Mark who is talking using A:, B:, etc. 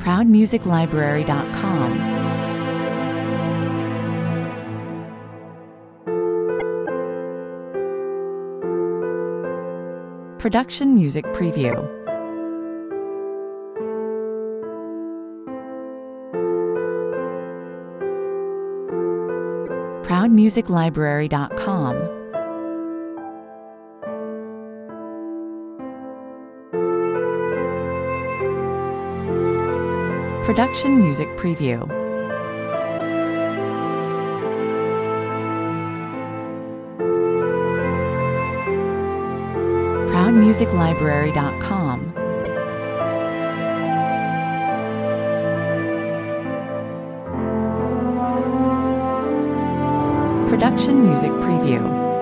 A: ProudMusicLibrary.com. Production Music Preview. ProudMusicLibrary.com. Production Music Preview. ProudMusicLibrary.com. Production Music Preview.